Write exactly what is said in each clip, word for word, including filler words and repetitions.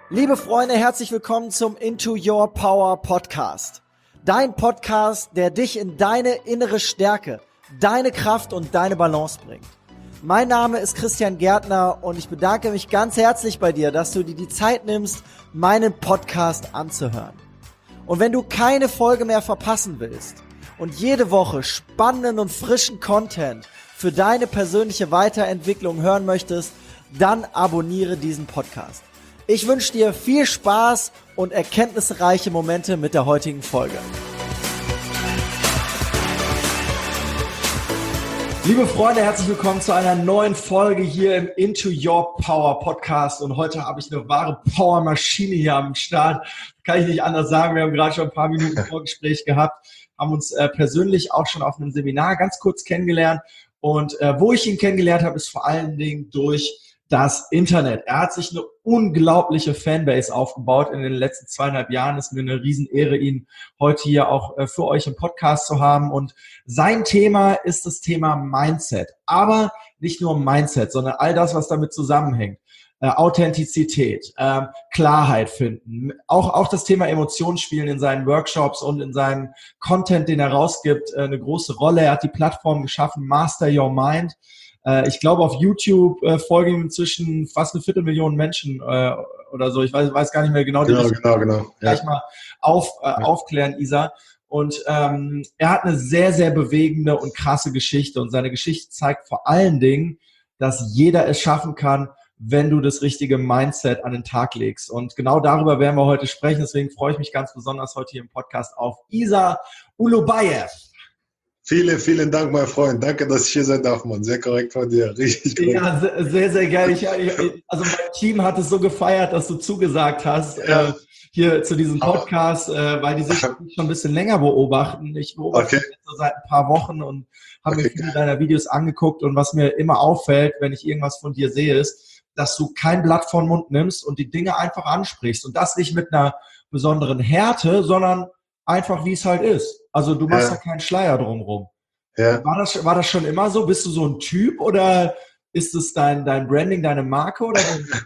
Liebe Freunde, herzlich willkommen zum Into Your Power Podcast. Dein Podcast, der dich in deine innere Stärke, deine Kraft und deine Balance bringt. Mein Name ist Christian Gärtner und ich bedanke mich ganz herzlich bei dir, dass du dir die Zeit nimmst, meinen Podcast anzuhören. Und wenn du keine Folge mehr verpassen willst und jede Woche spannenden und frischen Content für deine persönliche Weiterentwicklung hören möchtest, dann abonniere diesen Podcast. Ich wünsche dir viel Spaß und erkenntnisreiche Momente mit der heutigen Folge. Liebe Freunde, herzlich willkommen zu einer neuen Folge hier im Into Your Power Podcast. Und heute habe ich eine wahre Powermaschine hier am Start. Kann ich nicht anders sagen. Wir haben gerade schon ein paar Minuten Vorgespräch gehabt, haben uns äh, persönlich auch schon auf einem Seminar ganz kurz kennengelernt. Und äh, wo ich ihn kennengelernt habe, ist vor allen Dingen durch das Internet. Er hat sich eine unglaubliche Fanbase aufgebaut in den letzten zweieinhalb Jahren. Es ist mir eine Riesenehre, ihn heute hier auch für euch im Podcast zu haben. Und sein Thema ist das Thema Mindset. Aber nicht nur Mindset, sondern all das, was damit zusammenhängt. Äh, Authentizität, äh, Klarheit finden. Auch, auch das Thema Emotionsspielen in seinen Workshops und in seinem Content, den er rausgibt, äh, eine große Rolle. Er hat die Plattform geschaffen, Master Your Mind. Ich glaube, auf YouTube äh, folgen ihm inzwischen fast eine Viertelmillion Menschen äh, oder so. Ich weiß, weiß gar nicht mehr genau. Genau, genau, genau. Gleich ja. mal auf, äh, ja. aufklären, Isa. Und ähm, er hat eine sehr, sehr bewegende und krasse Geschichte. Und seine Geschichte zeigt vor allen Dingen, dass jeder es schaffen kann, wenn du das richtige Mindset an den Tag legst. Und genau darüber werden wir heute sprechen. Deswegen freue ich mich ganz besonders heute hier im Podcast auf Isa Ulubayev. Vielen, vielen Dank, mein Freund. Danke, dass ich hier sein darf, Mann. Sehr korrekt von dir. Richtig korrekt. Ja, sehr, sehr geil. Ich, also mein Team hat es so gefeiert, dass du zugesagt hast, ja. äh, hier zu diesem Podcast, äh, weil die sich schon ein bisschen länger beobachten. Ich beobachte okay. jetzt so seit ein paar Wochen und habe okay. mir viele deiner Videos angeguckt. Und was mir immer auffällt, wenn ich irgendwas von dir sehe, ist, dass du kein Blatt vor den Mund nimmst und die Dinge einfach ansprichst. Und das nicht mit einer besonderen Härte, sondern einfach, wie es halt ist. Also du machst ja, da keinen Schleier drumherum. Ja. War das, war das schon immer so? Bist du so ein Typ oder ist es dein, dein Branding, deine Marke? Oder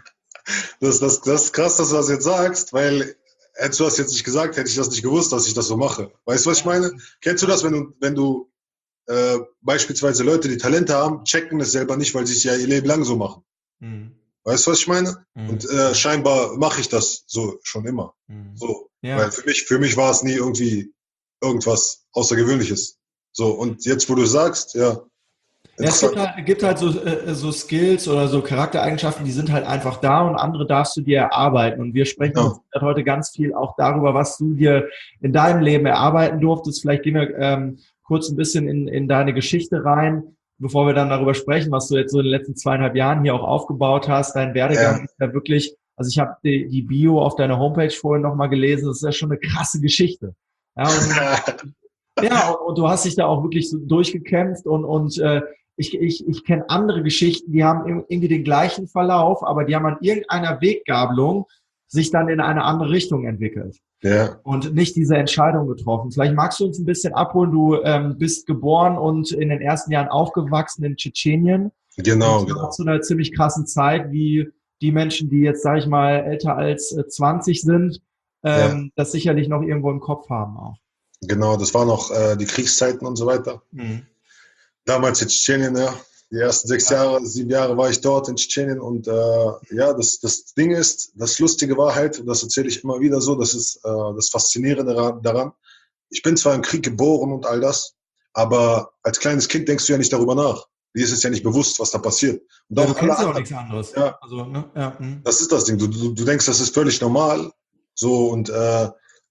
das, das, das ist krass, dass du das jetzt sagst, weil hättest du das jetzt nicht gesagt, hätte ich das nicht gewusst, dass ich das so mache. Weißt du, was ich meine? Kennst du das, wenn du, wenn du äh, beispielsweise Leute, die Talente haben, checken es selber nicht, weil sie es ja ihr Leben lang so machen. Mhm. Weißt du, was ich meine? Mhm. Und äh, scheinbar mache ich das so schon immer. Mhm. So. Ja. Weil für mich, für mich war es nie irgendwie irgendwas Außergewöhnliches. So, und jetzt, wo du sagst, ja. ja es gibt halt, gibt halt so, äh, so Skills oder so Charaktereigenschaften, die sind halt einfach da und andere darfst du dir erarbeiten. Und wir sprechen ja. heute ganz viel auch darüber, was du dir in deinem Leben erarbeiten durftest. Vielleicht gehen wir ähm, kurz ein bisschen in, in deine Geschichte rein, bevor wir dann darüber sprechen, was du jetzt so in den letzten zweieinhalb Jahren hier auch aufgebaut hast. Dein Werdegang ja. ist ja wirklich, also ich habe die, die Bio auf deiner Homepage vorhin nochmal gelesen, das ist ja schon eine krasse Geschichte. Ja, und, ja, und du hast dich da auch wirklich so durchgekämpft und, und äh, ich, ich, ich kenne andere Geschichten, die haben irgendwie den gleichen Verlauf, aber die haben an irgendeiner Weggabelung sich dann in eine andere Richtung entwickelt. Ja. Und nicht diese Entscheidung getroffen. Vielleicht magst du uns ein bisschen abholen. Du ähm, bist geboren und in den ersten Jahren aufgewachsen in Tschetschenien. Genau, und genau. Zu einer ziemlich krassen Zeit, wie die Menschen, die jetzt, sage ich mal, älter als äh, zwanzig sind, ähm, ja. das sicherlich noch irgendwo im Kopf haben auch. Genau, das waren noch äh, die Kriegszeiten und so weiter. Mhm. Damals in Tschetschenien, ja. Die ersten sechs ja. Jahre, sieben Jahre war ich dort in Tschetschenien und äh, ja, das, das Ding ist, das Lustige war halt, und das erzähle ich immer wieder so, das ist äh, das Faszinierende daran. Ich bin zwar im Krieg geboren und all das, aber als kleines Kind denkst du ja nicht darüber nach. Dir ist es ja nicht bewusst, was da passiert. Und ja, du kennst ja auch nichts anderes. Ja, also, ne? ja, das ist das Ding. Du, du, du denkst, das ist völlig normal. So und äh,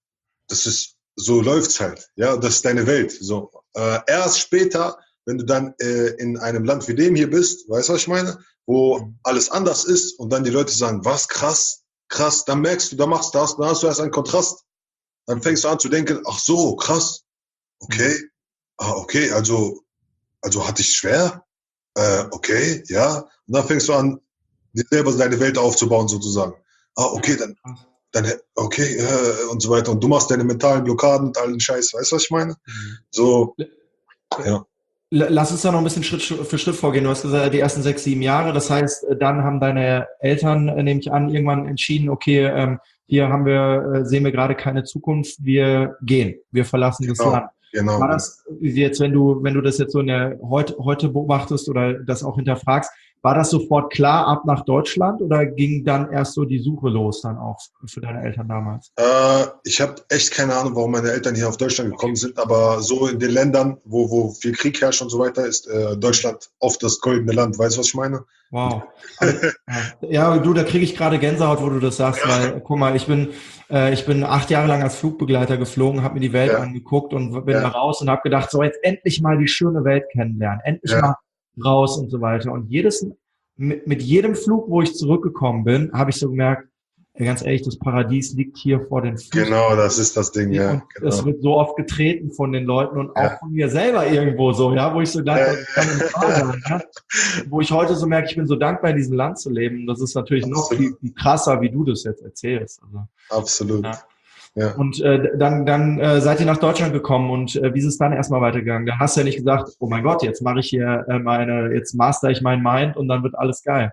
das ist, so läuft's halt. Ja, das ist deine Welt. So äh, erst später, wenn du dann äh, in einem Land wie dem hier bist, weißt du, was ich meine? Wo mhm. alles anders ist und dann die Leute sagen, was, krass, krass, dann merkst du, da machst du das, dann hast du erst einen Kontrast. Dann fängst du an zu denken, ach so, krass, okay, mhm. ah, okay, also, also hatte ich schwer, äh, okay, ja. Und dann fängst du an, dir selber deine Welt aufzubauen sozusagen. Ah, okay, dann, dann, okay, äh, und so weiter. Und du machst deine mentalen Blockaden und all den Scheiß, weißt du, was ich meine? Mhm. So, ja. lass uns da noch ein bisschen Schritt für Schritt vorgehen. Du hast gesagt, die ersten sechs, sieben Jahre. Das heißt, dann haben deine Eltern, nehme ich an, irgendwann entschieden, okay, ähm, hier haben wir, sehen wir gerade keine Zukunft, wir gehen, wir verlassen das Genau, Land. genau. War das jetzt, wenn du, wenn du das jetzt so in der heute, heute beobachtest oder das auch hinterfragst, war das sofort klar ab nach Deutschland oder ging dann erst so die Suche los dann auch für deine Eltern damals? Äh, ich habe echt keine Ahnung, warum meine Eltern hier auf Deutschland gekommen sind, aber so in den Ländern, wo, wo viel Krieg herrscht und so weiter, ist äh, Deutschland oft das goldene Land. Weißt du, was ich meine? Wow. Also, ja, du, da kriege ich gerade Gänsehaut, wo du das sagst, Ja. weil, guck mal, ich bin, äh, ich bin acht Jahre lang als Flugbegleiter geflogen, habe mir die Welt Ja. angeguckt und bin Ja. da raus und habe gedacht, so jetzt endlich mal die schöne Welt kennenlernen, endlich Ja. mal raus und so weiter. Und jedes, mit, mit jedem Flug, wo ich zurückgekommen bin, habe ich so gemerkt, ey, ganz ehrlich, das Paradies liegt hier vor den Füßen. Genau, das ist das Ding, ja. Und Genau. es wird so oft getreten von den Leuten und Ja. auch von mir selber irgendwo so, ja, wo ich so dachte, Ja. das kann nicht wahr sein, ja? Wo ich heute so merke, ich bin so dankbar, in diesem Land zu leben. Das ist natürlich noch viel, viel krasser, wie du das jetzt erzählst. Also, Absolut. ja. Ja. Und äh, dann, dann äh, seid ihr nach Deutschland gekommen und äh, wie ist es dann erstmal weitergegangen? Da hast du ja nicht gesagt, oh mein Gott, jetzt mache ich hier äh, meine, jetzt master ich mein Mind und dann wird alles geil.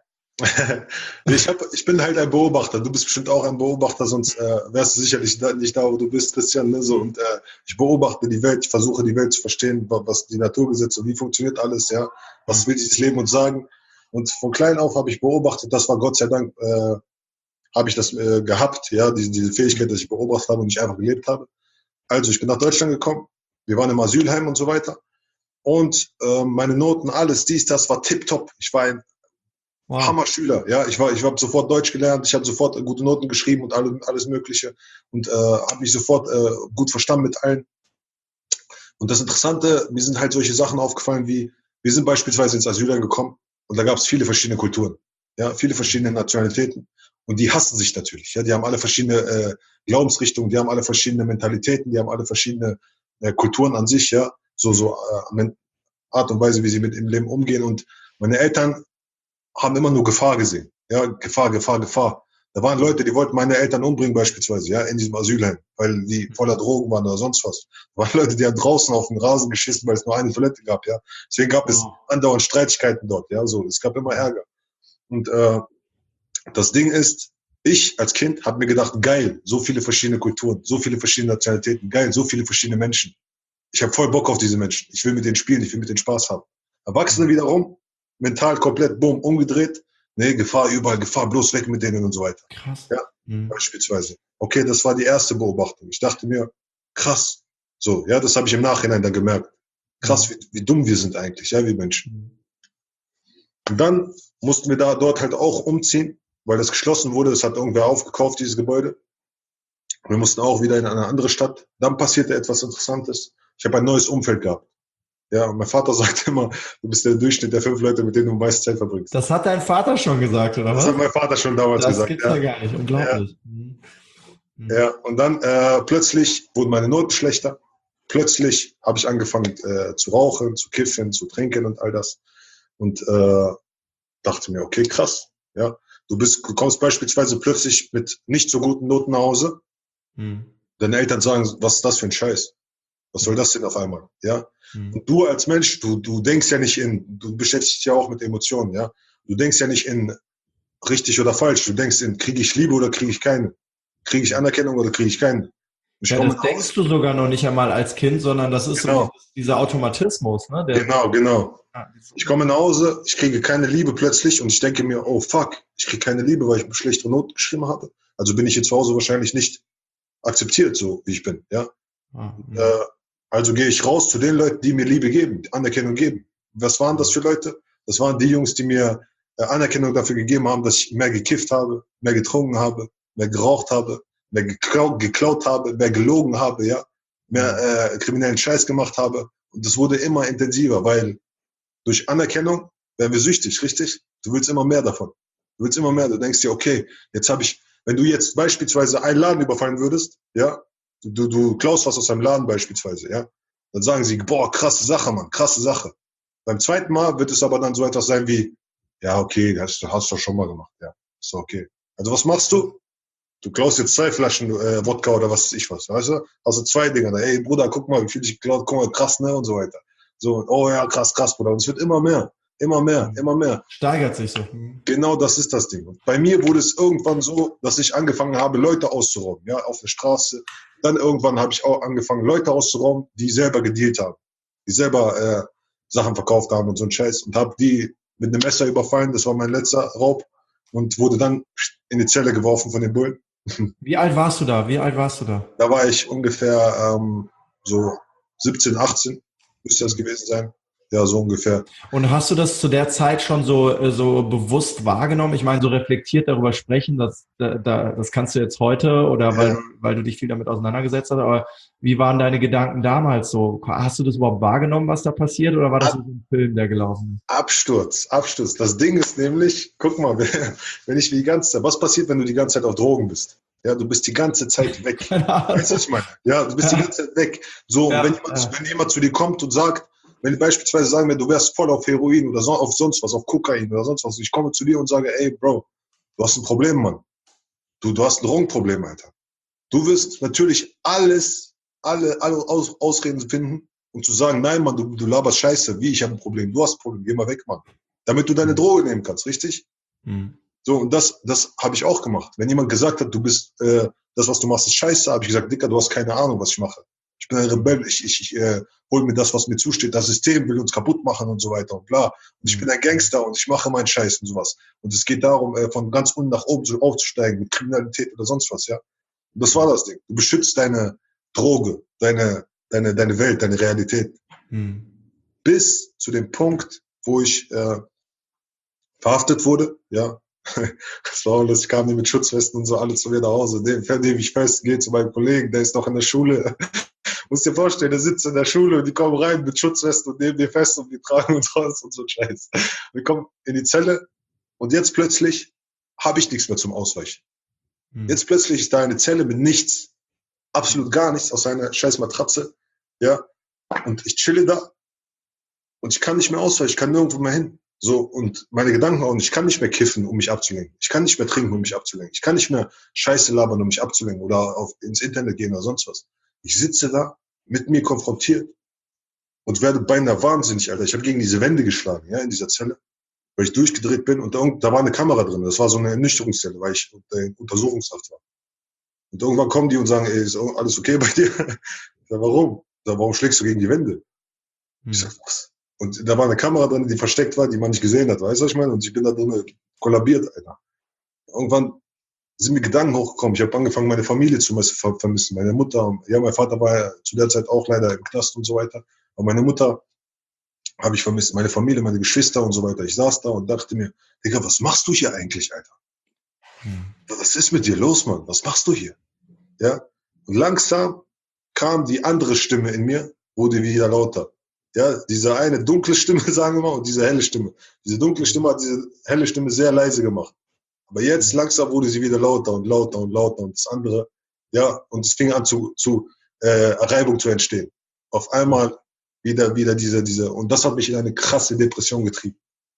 ich, hab, ich bin halt ein Beobachter. Du bist bestimmt auch ein Beobachter, sonst äh, wärst du sicherlich da, nicht da, wo du bist, Christian. Ne? So, und äh, ich beobachte die Welt, ich versuche die Welt zu verstehen, was die Naturgesetze, wie funktioniert alles, ja, was will dieses Leben uns sagen. Und von klein auf habe ich beobachtet, das war Gott sei Dank, äh, habe ich das äh, gehabt, ja, diese, diese Fähigkeit, dass ich beobachtet habe und nicht einfach gelebt habe. Also ich bin nach Deutschland gekommen, wir waren im Asylheim und so weiter. Und äh, meine Noten, alles, dies, das war tipptopp. Ich war ein Wow. Hammer-Schüler, ja, ich war, ich habe sofort Deutsch gelernt, ich habe sofort gute Noten geschrieben und alles, alles Mögliche und äh, habe mich sofort äh, gut verstanden mit allen. Und das Interessante, mir sind halt solche Sachen aufgefallen wie, wir sind beispielsweise ins Asylheim gekommen und da gab es viele verschiedene Kulturen, ja, viele verschiedene Nationalitäten und die hassen sich natürlich, ja, die haben alle verschiedene äh, Glaubensrichtungen, die haben alle verschiedene Mentalitäten, die haben alle verschiedene äh, Kulturen an sich, ja, so so äh, Art und Weise, wie sie mit im Leben umgehen und meine Eltern haben immer nur Gefahr gesehen. Ja, Gefahr, Gefahr, Gefahr. Da waren Leute, die wollten meine Eltern umbringen beispielsweise, ja, in diesem Asylheim, weil die voller Drogen waren oder sonst was. Da waren Leute, die haben draußen auf den Rasen geschissen, weil es nur eine Toilette gab, ja. Deswegen gab es andauernd Streitigkeiten dort, ja, so. Es gab immer Ärger. Und äh, das Ding ist, ich als Kind habe mir gedacht, geil, so viele verschiedene Kulturen, so viele verschiedene Nationalitäten, geil, so viele verschiedene Menschen. Ich habe voll Bock auf diese Menschen. Ich will mit denen spielen, ich will mit denen Spaß haben. Erwachsene wiederum, mental komplett, bumm, umgedreht. Nee, Gefahr überall, Gefahr, bloß weg mit denen und so weiter. Krass. Ja, mhm. Beispielsweise. Okay, das war die erste Beobachtung. Ich dachte mir, krass. So, ja, das habe ich im Nachhinein dann gemerkt. Krass, mhm. wie, wie dumm wir sind eigentlich, ja, wir Menschen. Mhm. Und dann mussten wir da dort halt auch umziehen, weil das geschlossen wurde. Das hat irgendwer aufgekauft, dieses Gebäude. Wir mussten auch wieder in eine andere Stadt. Dann passierte etwas Interessantes. Ich habe ein neues Umfeld gehabt. Ja, und mein Vater sagt immer, du bist der Durchschnitt der fünf Leute, mit denen du meist Zeit verbringst. Das hat dein Vater schon gesagt, oder was? Das hat mein Vater schon damals das gesagt. Das gibt's ja. ja gar nicht, unglaublich. Ja, mhm. ja und dann äh, plötzlich wurden meine Noten schlechter. Plötzlich habe ich angefangen äh, zu rauchen, zu kiffen, zu trinken und all das. Und äh, dachte mir, okay, krass. Ja, du bist, du kommst beispielsweise plötzlich mit nicht so guten Noten nach Hause. Mhm. Deine Eltern sagen, was ist das für ein Scheiß? Was soll das denn auf einmal? Ja. Mhm. Und du als Mensch, du, du denkst ja nicht in, du beschäftigst dich ja auch mit Emotionen, ja. Du denkst ja nicht in richtig oder falsch. Du denkst in, kriege ich Liebe oder kriege ich keine? Kriege ich Anerkennung oder kriege ich keine? Ich ja, das denkst du sogar noch nicht einmal als Kind, sondern das ist genau. so dieser Automatismus, ne? Der genau, genau. Ich komme nach Hause, ich kriege keine Liebe plötzlich und ich denke mir, oh fuck, ich kriege keine Liebe, weil ich schlechtere Noten geschrieben habe. Also bin ich jetzt zu Hause wahrscheinlich nicht akzeptiert, so wie ich bin, ja. Ah, ja. Äh, Also gehe ich raus zu den Leuten, die mir Liebe geben, Anerkennung geben. Was waren das für Leute? Das waren die Jungs, die mir äh, Anerkennung dafür gegeben haben, dass ich mehr gekifft habe, mehr getrunken habe, mehr geraucht habe, mehr geklaut, geklaut habe, mehr gelogen habe, ja, mehr äh, kriminellen Scheiß gemacht habe. Und das wurde immer intensiver, weil durch Anerkennung werden wir süchtig, richtig? Du willst immer mehr davon. Du willst immer mehr. Du denkst dir, okay, jetzt habe ich, wenn du jetzt beispielsweise einen Laden überfallen würdest, ja, Du, du klaust was aus einem Laden beispielsweise, ja. Dann sagen sie, boah, krasse Sache, Mann, krasse Sache. Beim zweiten Mal wird es aber dann so etwas sein wie, ja, okay, das hast du schon mal gemacht, ja. Ist okay. Also was machst du? Du klaust jetzt zwei Flaschen äh, Wodka oder was weiß ich was, weißt du? Also zwei Dinger. Ey, Bruder, guck mal, wie viel ich geklaut, guck mal, krass, ne, und so weiter. So, oh ja, krass, krass, Bruder. Und es wird immer mehr, immer mehr, immer mehr. Steigert sich so. Genau das ist das Ding. Und bei mir wurde es irgendwann so, dass ich angefangen habe, Leute auszurauben, ja, auf der Straße. Dann irgendwann habe ich auch angefangen, Leute auszurauben, die selber gedealt haben, die selber äh, Sachen verkauft haben und so ein Scheiß. Und habe die mit einem Messer überfallen, das war mein letzter Raub. Und wurde dann in die Zelle geworfen von den Bullen. Wie alt warst du da? Wie alt warst du da? Da war ich ungefähr ähm, so siebzehn, achtzehn, müsste das gewesen sein. Ja, so ungefähr. Und hast du das zu der Zeit schon so, so bewusst wahrgenommen? Ich meine, so reflektiert darüber sprechen, das, da, das kannst du jetzt heute oder weil, Ja. du, weil du dich viel damit auseinandergesetzt hast, aber wie waren deine Gedanken damals so? Hast du das überhaupt wahrgenommen, was da passiert, oder war das Ab, so ein Film, der gelaufen ist? Absturz, Absturz. Das Ding ist nämlich, guck mal, wenn ich die ganze Zeit, was passiert, wenn du die ganze Zeit auf Drogen bist? Ja, du bist die ganze Zeit weg. Keine Ahnung. Weißt du, was ich meine? Ja, du bist die ganze Zeit weg. So, Ja, wenn, jemand, ja. wenn jemand zu dir kommt und sagt, wenn die beispielsweise sagen wir, du wärst voll auf Heroin oder so, auf sonst was, auf Kokain oder sonst was, ich komme zu dir und sage, ey, Bro, du hast ein Problem, Mann. Du, du hast ein Drogenproblem, Alter. Du wirst natürlich alles, alle, alle Aus, Ausreden finden, um zu sagen, nein, Mann, du, du laberst Scheiße, wie, ich habe ein Problem, du hast ein Problem, geh mal weg, Mann. Damit du deine Droge nehmen kannst, richtig? Hm. So, und das, das habe ich auch gemacht. Wenn jemand gesagt hat, du bist, äh, das, was du machst, ist Scheiße, habe ich gesagt, Dicker, du hast keine Ahnung, was ich mache. Ich bin ein Rebell, ich, ich, ich äh, hole mir das, was mir zusteht. Das System will uns kaputt machen und so weiter und bla. Und ich bin ein Gangster und ich mache meinen Scheiß und sowas. Und es geht darum, äh, von ganz unten nach oben so aufzusteigen mit Kriminalität oder sonst was, ja. Und das war das Ding. Du beschützt deine Droge, deine, deine, deine Welt, deine Realität. Hm. Bis zu dem Punkt, wo ich äh, verhaftet wurde, ja. Das war alles, ich kam hier mit Schutzwesten und so alles zu mir nach Hause. Dem nehme ich fest, gehe zu meinem Kollegen, der ist noch in der Schule. Musst dir vorstellen, der sitzt in der Schule und die kommen rein mit Schutzwesten und nehmen den fest und die tragen uns raus und so ein Scheiß. Wir kommen in die Zelle und jetzt plötzlich habe ich nichts mehr zum Ausweichen. Hm. Jetzt plötzlich ist da eine Zelle mit nichts, absolut gar nichts, aus einer scheiß Matratze, ja. Und ich chille da und ich kann nicht mehr ausweichen, ich kann nirgendwo mehr hin. So, und meine Gedanken auch nicht. Ich kann nicht mehr kiffen, um mich abzulenken. Ich kann nicht mehr trinken, um mich abzulenken. Ich kann nicht mehr Scheiße labern, um mich abzulenken oder auf, ins Internet gehen oder sonst was. Ich sitze da, mit mir konfrontiert und werde beinahe wahnsinnig, Alter. Ich habe gegen diese Wände geschlagen, ja, in dieser Zelle, weil ich durchgedreht bin und da, da war eine Kamera drin. Das war so eine Ernüchterungszelle, weil ich in Untersuchungshaft war. Und irgendwann kommen die und sagen, ey, ist alles okay bei dir? Ich sag, warum? Ich sag, warum schlägst du gegen die Wände? Hm. Ich sag, was? Und da war eine Kamera drin, die versteckt war, die man nicht gesehen hat, weißt du, was ich meine? Und ich bin da drin kollabiert, Alter. Irgendwann sind mir Gedanken hochgekommen. Ich habe angefangen, meine Familie zu vermissen. Meine Mutter, ja, mein Vater war ja zu der Zeit auch leider im Knast und so weiter. Aber meine Mutter habe ich vermisst, meine Familie, meine Geschwister und so weiter. Ich saß da und dachte mir, Digga, was machst du hier eigentlich, Alter? Hm. Was ist mit dir los, Mann? Was machst du hier? Ja? Und langsam kam die andere Stimme in mir, wurde wieder lauter. Ja, diese eine dunkle Stimme, sagen wir mal, und diese helle Stimme. Diese dunkle Stimme hat diese helle Stimme sehr leise gemacht. Aber jetzt langsam wurde sie wieder lauter und lauter und lauter und das andere, ja, und es fing an zu, zu äh, Reibung zu entstehen. Auf einmal wieder, wieder diese, diese, und das hat mich in eine krasse Depression getrieben.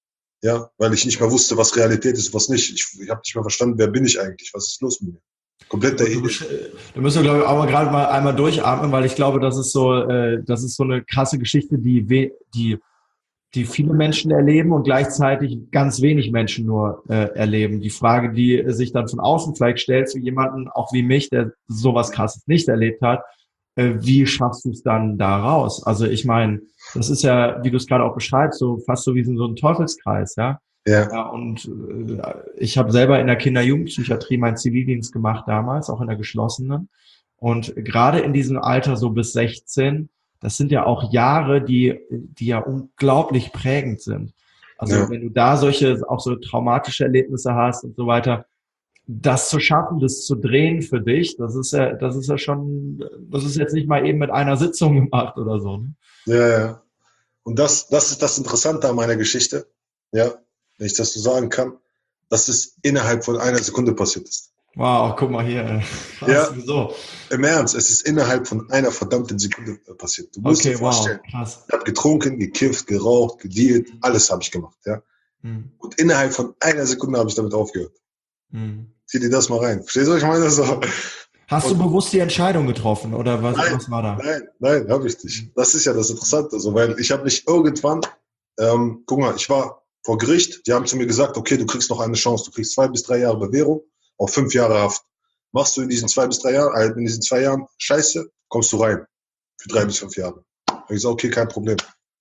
Ja, weil ich nicht mehr wusste, was Realität ist, was nicht. Ich, ich habe nicht mehr verstanden, wer bin ich eigentlich, was ist los mit mir? Kompletter Du, du müssen, glaube ich, auch mal gerade mal einmal durchatmen, weil ich glaube, das ist so, äh, das ist so eine krasse Geschichte, die, we die, die viele Menschen erleben und gleichzeitig ganz wenig Menschen nur äh, erleben. Die Frage, die sich dann von außen vielleicht stellt zu jemanden, auch wie mich, der sowas Krasses nicht erlebt hat, äh, wie schaffst du es dann da raus? Also ich meine, das ist ja, wie du es gerade auch beschreibst, so fast so wie so ein Teufelskreis, ja. Ja. Ja, und äh, ich habe selber in der Kinder-Jugendpsychiatrie meinen Zivildienst gemacht damals, auch in der geschlossenen. Und gerade in diesem Alter, so bis sechzehn, das sind ja auch Jahre, die die ja unglaublich prägend sind. Also Ja. wenn du da solche, auch so traumatische Erlebnisse hast und so weiter, das zu schaffen, das zu drehen für dich, das ist ja, das ist ja schon, das ist jetzt nicht mal eben mit einer Sitzung gemacht oder so. Ne? Ja, ja. Und das, das ist das Interessante an meiner Geschichte, ja, wenn ich das so sagen kann, dass es innerhalb von einer Sekunde passiert ist. Wow, guck mal hier. Krass, Ja. wieso? Im Ernst, es ist innerhalb von einer verdammten Sekunde passiert. Du musst Okay, dir vorstellen, wow, krass. ich habe getrunken, gekifft, geraucht, gedealt, alles habe ich gemacht, ja. Hm. Und innerhalb von einer Sekunde habe ich damit aufgehört. Hm. Zieh dir das mal rein. Verstehst du, was ich meine? So. Hast du Und bewusst die Entscheidung getroffen oder was, nein, was war da? nein, nein, habe ich nicht. Das ist ja das Interessante, so, weil ich habe mich irgendwann, ähm, guck mal, ich war vor Gericht, die haben zu mir gesagt, okay, du kriegst noch eine Chance, du kriegst zwei bis drei Jahre Bewährung, auf fünf Jahre Haft. Machst du in diesen zwei bis drei Jahren, äh, in diesen zwei Jahren Scheiße, kommst du rein für drei bis fünf Jahre. Hab ich gesagt, okay, kein Problem.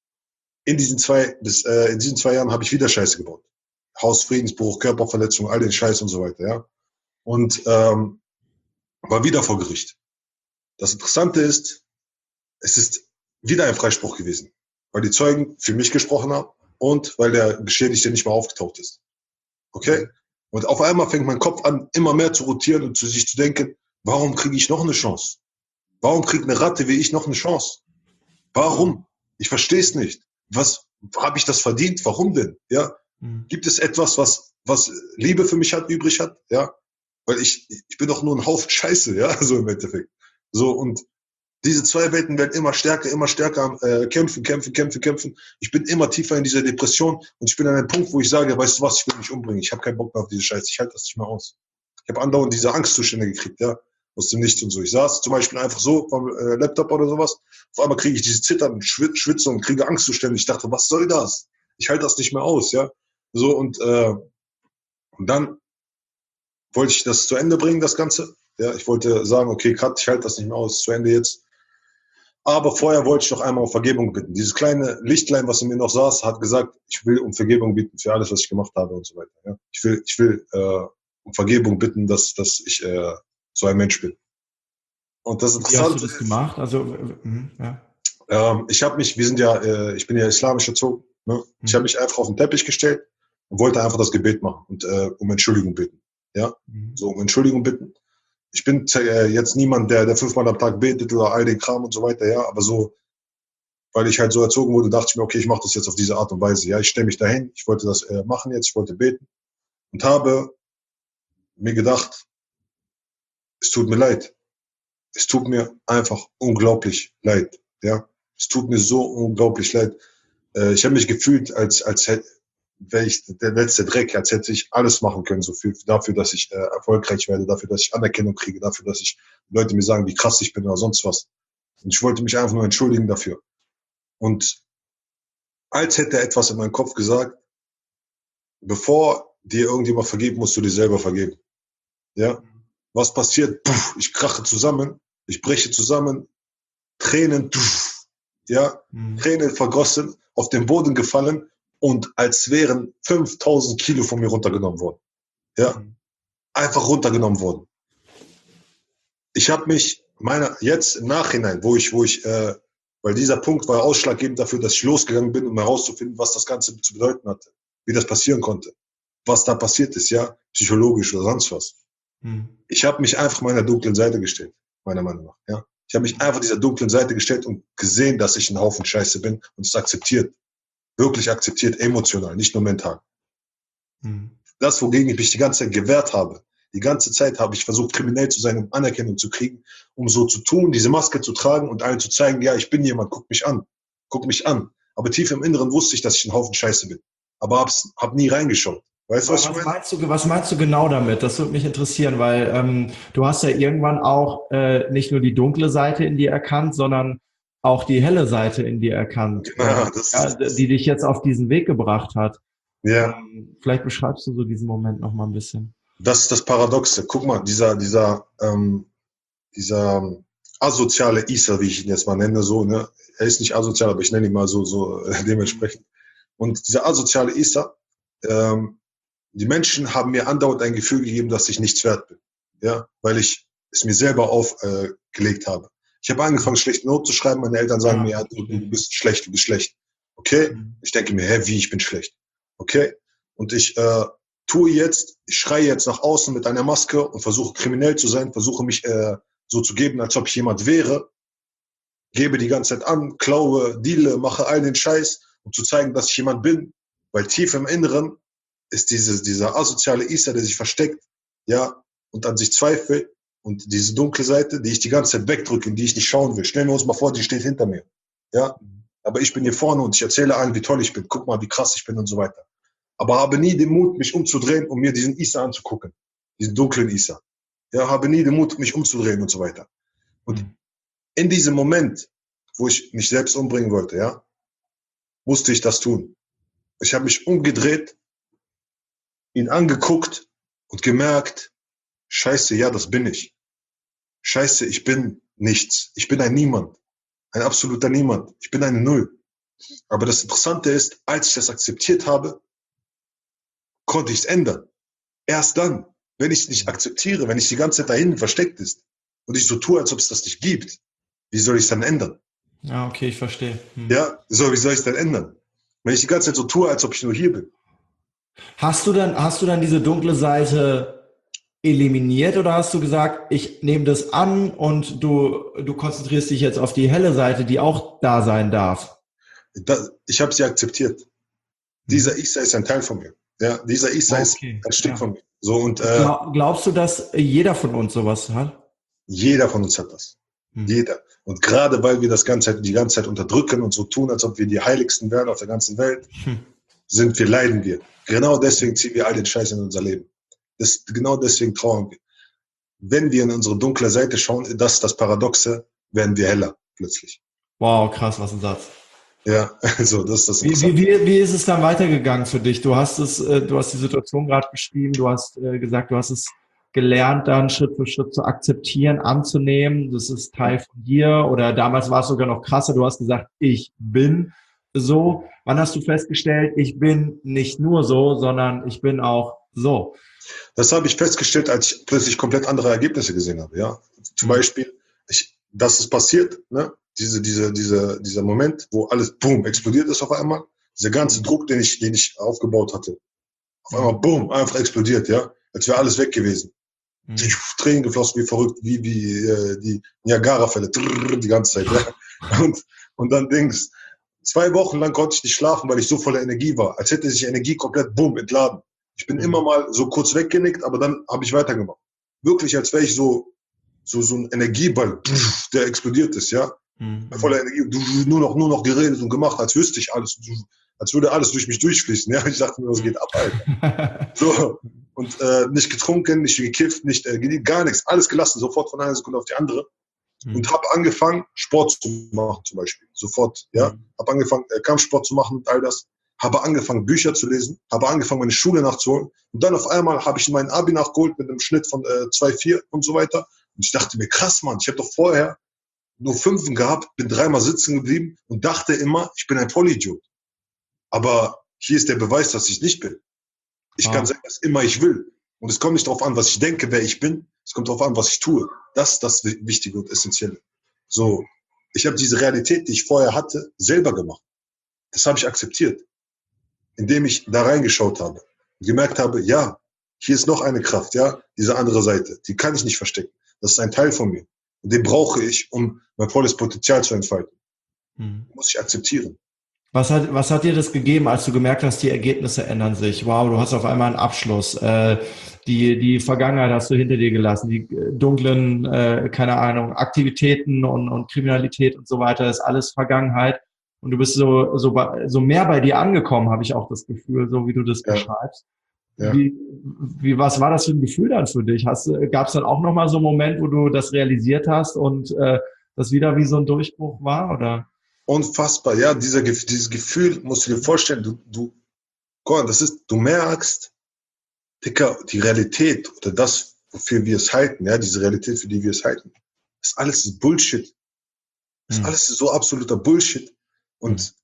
In diesen zwei bis äh, in diesen zwei Jahren habe ich wieder Scheiße gebaut. Hausfriedensbruch, Körperverletzung, all den Scheiß und so weiter, ja. Und ähm, war wieder vor Gericht. Das Interessante ist, es ist wieder ein Freispruch gewesen, weil die Zeugen für mich gesprochen haben und weil der Geschädigte nicht mehr aufgetaucht ist. Okay? Und auf einmal fängt mein Kopf an, immer mehr zu rotieren und zu sich zu denken, warum kriege ich noch eine Chance? Warum kriegt eine Ratte wie ich noch eine Chance? Warum? Ich verstehe es nicht. Was habe ich das verdient? Warum denn? Ja? Mhm. Gibt es etwas, was, was Liebe für mich hat, übrig hat? Ja? Weil ich, ich bin doch nur ein Haufen Scheiße, ja, so im Endeffekt. So, und diese zwei Welten werden immer stärker, immer stärker äh, kämpfen, kämpfen, kämpfen, kämpfen. Ich bin immer tiefer in dieser Depression und ich bin an einem Punkt, wo ich sage, weißt du was, ich will mich umbringen. Ich habe keinen Bock mehr auf diese Scheiße. Ich halte das nicht mehr aus. Ich habe andauernd diese Angstzustände gekriegt, ja, aus dem Nichts und so. Ich saß zum Beispiel einfach so vom äh, Laptop oder sowas. Auf einmal kriege ich diese Zittern, Schwit Schwitze und kriege Angstzustände. Ich dachte, was soll das? Ich halte das nicht mehr aus, ja. So, und, äh, und dann wollte ich das zu Ende bringen, das Ganze. Ja, ich wollte sagen, okay, Cut, ich halte das nicht mehr aus, zu Ende jetzt. Aber vorher wollte ich noch einmal um Vergebung bitten. Dieses kleine Lichtlein, was in mir noch saß, hat gesagt, ich will um Vergebung bitten für alles, was ich gemacht habe und so weiter. Ja. Ich will, ich will äh, um Vergebung bitten, dass, dass ich äh, so ein Mensch bin. Und das Wie hast du Interessante das ist, gemacht? Also, äh, ja. ähm, ich habe mich, wir sind ja, äh, ich bin ja islamisch erzogen. Ne? Ich habe mich einfach auf den Teppich gestellt und wollte einfach das Gebet machen und äh, um Entschuldigung bitten. Ja, Mhm. so um Entschuldigung bitten. Ich bin äh, jetzt niemand, der, der fünfmal am Tag betet oder all den Kram und so weiter, ja, aber so, weil ich halt so erzogen wurde, dachte ich mir, okay, ich mache das jetzt auf diese Art und Weise. Ja, ich stelle mich dahin, ich wollte das äh, machen jetzt, ich wollte beten und habe mir gedacht, es tut mir leid. Es tut mir einfach unglaublich leid. Ja, es tut mir so unglaublich leid. Äh, ich habe mich gefühlt, als, als hätte, wäre ich der letzte Dreck, als hätte ich alles machen können, so viel dafür, dass ich äh, erfolgreich werde, dafür, dass ich Anerkennung kriege, dafür, dass ich Leute mir sagen, wie krass ich bin oder sonst was. Und ich wollte mich einfach nur entschuldigen dafür. Und als hätte er etwas in meinem Kopf gesagt, bevor dir irgendjemand vergeben, musst du dir selber vergeben. Ja? Was passiert? Puff, ich krache zusammen, ich breche zusammen, Tränen, puff, ja, Mhm. Tränen vergossen, auf den Boden gefallen und als wären fünftausend Kilo von mir runtergenommen worden. Ja, Mhm. einfach runtergenommen worden. Ich habe mich meiner jetzt im Nachhinein, wo ich, wo ich, äh, weil dieser Punkt war ausschlaggebend dafür, dass ich losgegangen bin, um herauszufinden, was das Ganze zu bedeuten hatte, wie das passieren konnte, was da passiert ist, ja, psychologisch oder sonst was. Mhm. Ich habe mich einfach meiner dunklen Seite gestellt, meiner Meinung nach, ja. Ich habe mich einfach dieser dunklen Seite gestellt und gesehen, dass ich ein Haufen Scheiße bin und es akzeptiert, wirklich akzeptiert, emotional, nicht nur mental. Mhm. Das, wogegen ich mich die ganze Zeit gewehrt habe. Die ganze Zeit habe ich versucht, kriminell zu sein, um Anerkennung zu kriegen, um so zu tun, diese Maske zu tragen und allen zu zeigen, ja, ich bin jemand, guck mich an, guck mich an. Aber tief im Inneren wusste ich, dass ich ein Haufen Scheiße bin. Aber hab's, hab nie reingeschaut. Weißt du, was ich Was meine? meinst du, was meinst du genau damit? Das würde mich interessieren, weil ähm, du hast ja irgendwann auch äh, nicht nur die dunkle Seite in dir erkannt, sondern auch die helle Seite in dir erkannt, Ja, ähm, das ja, ist, die das, dich jetzt auf diesen Weg gebracht hat. ja, Ähm, vielleicht beschreibst du so diesen Moment noch mal ein bisschen. das ist das Paradoxe. Guck mal, dieser, dieser, ähm, dieser asoziale Isa, wie ich ihn jetzt mal nenne, so, ne? Er ist nicht asozial, aber ich nenne ihn mal so, so äh, dementsprechend. Und dieser asoziale Isa, ähm, die Menschen haben mir andauernd ein Gefühl gegeben, dass ich nichts wert bin. Ja, weil ich es mir selber aufgelegt äh, habe. Ich habe angefangen, schlechte Noten zu schreiben. Meine Eltern sagen mir, Ja, ja, du, du okay. bist schlecht, du bist schlecht. Okay? Mhm. Ich denke mir, hä, wie, ich bin schlecht. Okay? Und ich äh, tue jetzt, ich schreie jetzt nach außen mit einer Maske und versuche kriminell zu sein, versuche mich äh, so zu geben, als ob ich jemand wäre, gebe die ganze Zeit an, klaue, deale, mache all den Scheiß, um zu zeigen, dass ich jemand bin. Weil tief im Inneren ist dieses, dieser asoziale Isa, der sich versteckt, ja, und an sich zweifelt und diese dunkle Seite, die ich die ganze Zeit wegdrücke, in die ich nicht schauen will. Stellen wir uns mal vor, die steht hinter mir, ja. Aber ich bin hier vorne und ich erzähle allen, wie toll ich bin. Guck mal, wie krass ich bin und so weiter. Aber habe nie den Mut, mich umzudrehen, um mir diesen Isa anzugucken. Diesen dunklen Isa. ja, habe nie den Mut, mich umzudrehen und so weiter. Und mhm. in diesem Moment, wo ich mich selbst umbringen wollte, ja, musste ich das tun. Ich habe mich umgedreht, ihn angeguckt und gemerkt, Scheiße, ja, das bin ich. Scheiße, ich bin nichts. Ich bin ein Niemand. Ein absoluter Niemand. Ich bin eine Null. Aber das Interessante ist, als ich das akzeptiert habe, konnte ich es ändern. Erst dann, wenn ich es nicht akzeptiere, wenn ich die ganze Zeit dahin versteckt ist und ich so tue, als ob es das nicht gibt, wie soll ich es dann ändern? Ja, okay, ich verstehe. Hm. Ja, so, wie soll ich es dann ändern? Wenn ich die ganze Zeit so tue, als ob ich nur hier bin. Hast du dann, hast du dann diese dunkle Seite eliminiert oder hast du gesagt, ich nehme das an und du, du konzentrierst dich jetzt auf die helle Seite, die auch da sein darf? Das, ich habe sie akzeptiert. Hm. Dieser Isa ist ein Teil von mir. Ja, dieser Isa okay. ist ein Stück ja. von mir. So, und, äh, Glaub, glaubst du, dass jeder von uns sowas hat? Jeder von uns hat das. Hm. Jeder. Und gerade weil wir das ganze Zeit, die ganze Zeit unterdrücken und so tun, als ob wir die Heiligsten wären auf der ganzen Welt, hm. sind wir, leiden wir. Genau deswegen ziehen wir all den Scheiß in unser Leben. Das, genau deswegen trauern wir. Wenn wir in unsere dunkle Seite schauen, das ist das Paradoxe, werden wir heller plötzlich. Wow, krass, was ein Satz. Ja, also das ist das. Wie, wie, wie, wie ist es dann weitergegangen für dich? Du hast es, du hast die Situation gerade beschrieben, du hast gesagt, du hast es gelernt, dann Schritt für Schritt zu akzeptieren, anzunehmen. Das ist Teil von dir. Oder damals war es sogar noch krasser. Du hast gesagt, ich bin so. Wann hast du festgestellt, ich bin nicht nur so, sondern ich bin auch so? Das habe ich festgestellt, als ich plötzlich komplett andere Ergebnisse gesehen habe. Ja, zum mhm. Beispiel, ich, das ist passiert, ne? Diese, diese, diese, dieser Moment, wo alles boom explodiert ist auf einmal. Dieser ganze mhm. Druck, den ich, den ich aufgebaut hatte, auf einmal boom einfach explodiert, ja, als wäre alles weg gewesen. Mhm. Die Tränen geflossen wie verrückt, wie wie äh, die Niagara-Fälle, die ganze Zeit. Ja? Und und dann Dings. Zwei Wochen lang konnte ich nicht schlafen, weil ich so voller Energie war, als hätte sich Energie komplett boom entladen. Ich bin mhm. immer mal so kurz weggenickt, aber dann habe ich weitergemacht. Wirklich, als wäre ich so so so ein Energieball, der explodiert ist, ja. Mhm. Voller Energie, nur noch, nur noch geredet und gemacht, als wüsste ich alles, als würde alles durch mich durchfließen. Ja, ich dachte mir, was geht ab, Alter. So, und äh, nicht getrunken, nicht gekifft, nicht äh, gar nichts, alles gelassen, sofort von einer Sekunde auf die andere. Mhm. Und habe angefangen, Sport zu machen, zum Beispiel, sofort. Ja, mhm. habe angefangen, äh, Kampfsport zu machen und all das. Habe angefangen, Bücher zu lesen, habe angefangen, meine Schule nachzuholen. Und dann auf einmal habe ich meinen Abi nachgeholt mit einem Schnitt von äh, zwei Komma vier und so weiter. Und ich dachte mir, krass, Mann, ich habe doch vorher nur Fünfen gehabt, bin dreimal sitzen geblieben und dachte immer, ich bin ein Vollidiot. Aber hier ist der Beweis, dass ich nicht bin. Ich ah. kann sagen, was immer ich will. Und es kommt nicht darauf an, was ich denke, wer ich bin. Es kommt darauf an, was ich tue. Das ist das Wichtige und Essentielle. So, ich habe diese Realität, die ich vorher hatte, selber gemacht. Das habe ich akzeptiert, indem ich da reingeschaut habe und gemerkt habe, ja, hier ist noch eine Kraft, ja, diese andere Seite. Die kann ich nicht verstecken. Das ist ein Teil von mir. Und den brauche ich, um mein volles Potenzial zu entfalten. Hm. Muss ich akzeptieren. Was hat, was hat dir das gegeben, als du gemerkt hast, die Ergebnisse ändern sich? Wow, du hast auf einmal einen Abschluss. Äh, die, die Vergangenheit hast du hinter dir gelassen. Die dunklen, äh, keine Ahnung, Aktivitäten und, und Kriminalität und so weiter ist alles Vergangenheit. Und du bist so, so, so mehr bei dir angekommen, habe ich auch das Gefühl, so wie du das ja. beschreibst. Ja. Wie, wie, was war das für ein Gefühl dann für dich? Gab es dann auch nochmal so einen Moment, wo du das realisiert hast und äh, das wieder wie so ein Durchbruch war, oder? Unfassbar, ja, dieser, dieses Gefühl, musst du dir vorstellen, du, du, Gott, das ist, du merkst, Dicker, die Realität oder das, wofür wir es halten, ja, diese Realität, für die wir es halten, das alles ist Bullshit. Das hm. alles ist so absoluter Bullshit. Und hm.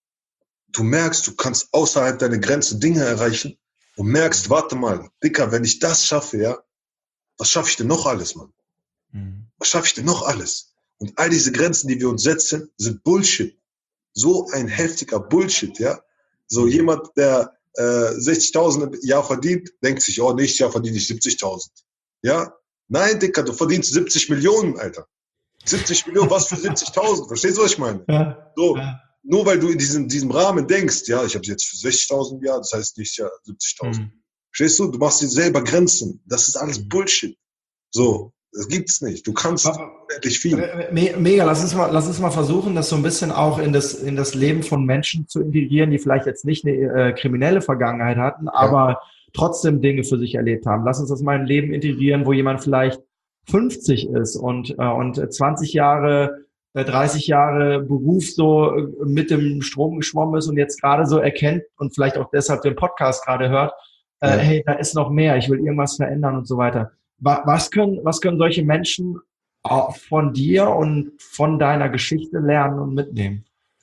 du merkst, du kannst außerhalb deiner Grenze Dinge erreichen und merkst, warte mal, Dicker, wenn ich das schaffe, ja, was schaffe ich denn noch alles, Mann? Hm. Was schaffe ich denn noch alles? Und all diese Grenzen, die wir uns setzen, sind Bullshit. So ein heftiger Bullshit, ja. So jemand, der äh, sechzigtausend im Jahr verdient, denkt sich, oh, nächstes Jahr verdiene ich siebzigtausend. Ja? Nein, Dicker, du verdienst siebzig Millionen, Alter. siebzig Millionen, was für siebzigtausend? Verstehst du, was ich meine? Ja. So, ja. Nur weil du in diesem, diesem Rahmen denkst, ja, ich habe jetzt für sechzigtausend im Jahr, das heißt nächstes Jahr siebzigtausend. Mhm. Verstehst du? Du machst dir selber Grenzen. Das ist alles mhm. Bullshit. So. Das gibt's nicht. Du kannst endlich viel. Mega. Lass uns mal, lass uns mal versuchen, das so ein bisschen auch in das, in das Leben von Menschen zu integrieren, die vielleicht jetzt nicht eine äh, kriminelle Vergangenheit hatten, ja. aber trotzdem Dinge für sich erlebt haben. Lass uns das mal in ein Leben integrieren, wo jemand vielleicht fünfzig ist und, äh, und zwanzig Jahre, äh, dreißig Jahre Beruf so äh, mit dem Strom geschwommen ist und jetzt gerade so erkennt und vielleicht auch deshalb den Podcast gerade hört, äh, Ja. hey, da ist noch mehr, ich will irgendwas verändern und so weiter. Wa- Was können, was können solche Menschen auch von dir und von deiner Geschichte lernen und mitnehmen?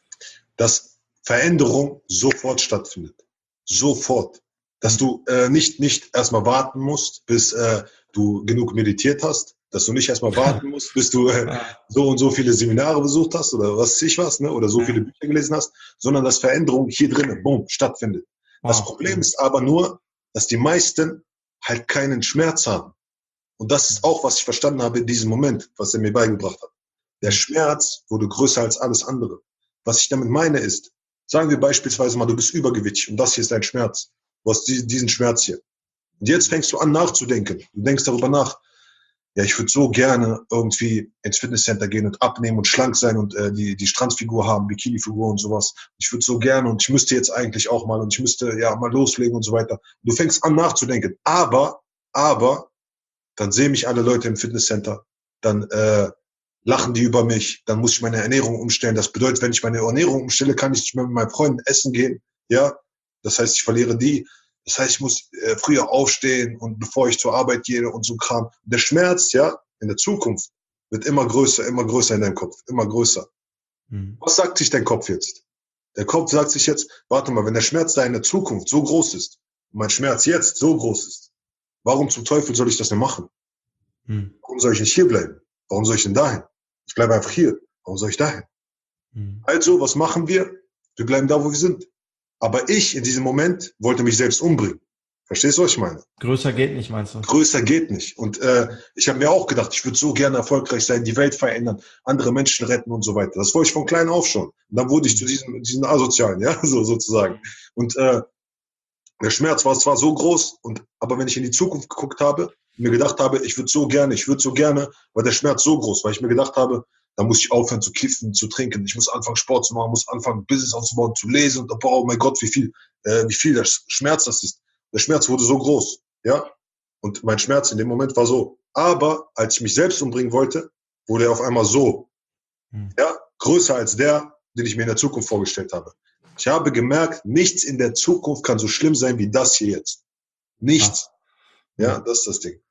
Dass Veränderung sofort stattfindet. Sofort. Dass du äh, nicht, nicht erstmal warten musst, bis äh, du genug meditiert hast, dass du nicht erstmal warten musst, bis du äh, so und so viele Seminare besucht hast oder was weiß ich was, ne, oder so viele Bücher gelesen hast, sondern dass Veränderung hier drinnen, boom, stattfindet. Das Wow. Problem ist aber nur, dass die meisten halt keinen Schmerz haben. Und das ist auch, was ich verstanden habe in diesem Moment, was er mir beigebracht hat. Der Schmerz wurde größer als alles andere. Was ich damit meine ist, sagen wir beispielsweise mal, du bist übergewichtig und das hier ist dein Schmerz. Du hast diesen Schmerz hier. Und jetzt fängst du an nachzudenken. Du denkst darüber nach, ja, ich würde so gerne irgendwie ins Fitnesscenter gehen und abnehmen und schlank sein und äh, die, die Strandfigur haben, Bikini-Figur und sowas. Ich würde so gerne und ich müsste jetzt eigentlich auch mal und ich müsste ja mal loslegen und so weiter. Du fängst an nachzudenken. Aber, aber, dann sehen mich alle Leute im Fitnesscenter. Dann äh, lachen die über mich. Dann muss ich meine Ernährung umstellen. Das bedeutet, wenn ich meine Ernährung umstelle, kann ich nicht mehr mit meinen Freunden essen gehen. Ja, das heißt, ich verliere die. Das heißt, ich muss äh, früher aufstehen und bevor ich zur Arbeit gehe und so Kram. Der Schmerz, ja, in der Zukunft wird immer größer, immer größer in deinem Kopf, immer größer. Mhm. Was sagt sich dein Kopf jetzt? Der Kopf sagt sich jetzt, warte mal, wenn der Schmerz da in der Zukunft so groß ist und mein Schmerz jetzt so groß ist, warum zum Teufel soll ich das denn machen? Mhm. Warum soll ich nicht hier bleiben? Warum soll ich denn dahin? Ich bleibe einfach hier. Warum soll ich dahin? Mhm. Also, was machen wir? Wir bleiben da, wo wir sind. Aber ich in diesem Moment wollte mich selbst umbringen. Verstehst du, was ich meine? Größer geht nicht, meinst du? Größer geht nicht. Und äh, ich habe mir auch gedacht, ich würde so gerne erfolgreich sein, die Welt verändern, andere Menschen retten und so weiter. Das wollte ich von klein auf schon. Und dann wurde ich zu diesem, diesen Asozialen, ja, so sozusagen. Und äh, der Schmerz war zwar so groß, und aber wenn ich in die Zukunft geguckt habe, mir gedacht habe, ich würde so gerne, ich würde so gerne, war der Schmerz so groß, weil ich mir gedacht habe, da muss ich aufhören zu kiffen, zu trinken, ich muss anfangen Sport zu machen, muss anfangen Business aufzubauen, zu lesen und oh mein Gott, wie viel, äh, wie viel der Schmerz das ist. Der Schmerz wurde so groß, ja, und mein Schmerz in dem Moment war so. Aber als ich mich selbst umbringen wollte, wurde er auf einmal so, Mhm. ja, größer als der, den ich mir in der Zukunft vorgestellt habe. Ich habe gemerkt, nichts in der Zukunft kann so schlimm sein wie das hier jetzt. Nichts. Ja, das ist das Ding.